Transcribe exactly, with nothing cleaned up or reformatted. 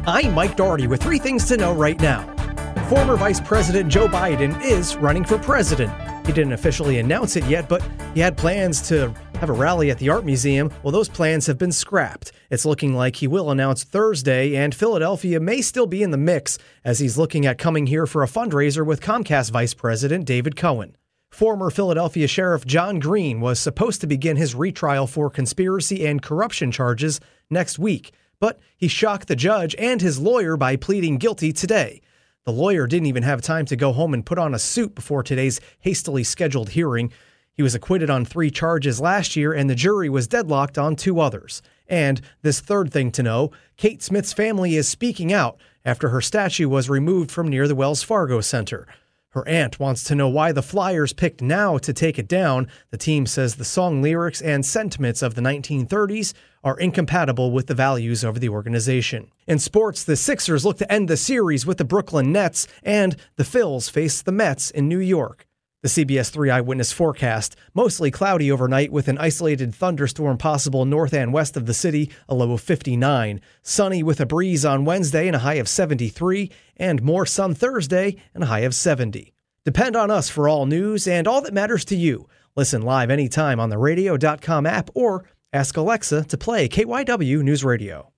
I'm Mike Doherty with three things to know right now. Former Vice President Joe Biden is running for president. He didn't officially announce it yet, but he had plans to have a rally at the Art Museum. Well, those plans have been scrapped. It's looking like he will announce Thursday, and Philadelphia may still be in the mix as he's looking at coming here for a fundraiser with Comcast Vice President David Cohen. Former Philadelphia Sheriff John Green was supposed to begin his retrial for conspiracy and corruption charges next week, but he shocked the judge and his lawyer by pleading guilty today. The lawyer didn't even have time to go home and put on a suit before today's hastily scheduled hearing. He was acquitted on three charges last year, and the jury was deadlocked on two others. And this third thing to know, Kate Smith's family is speaking out after her statue was removed from near the Wells Fargo Center. Her aunt wants to know why the Flyers picked now to take it down. The team says the song lyrics and sentiments of the nineteen thirties are incompatible with the values of the organization. In sports, the Sixers look to end the series with the Brooklyn Nets, and the Phils face the Mets in New York. The C B S three Eyewitness forecast, mostly cloudy overnight with an isolated thunderstorm possible north and west of the city, a low of fifty-nine. Sunny with a breeze on Wednesday and a high of seventy-three, and more sun Thursday and a high of seventy. Depend on us for all news and all that matters to you. Listen live anytime on the radio dot com app or ask Alexa to play K Y W News Radio.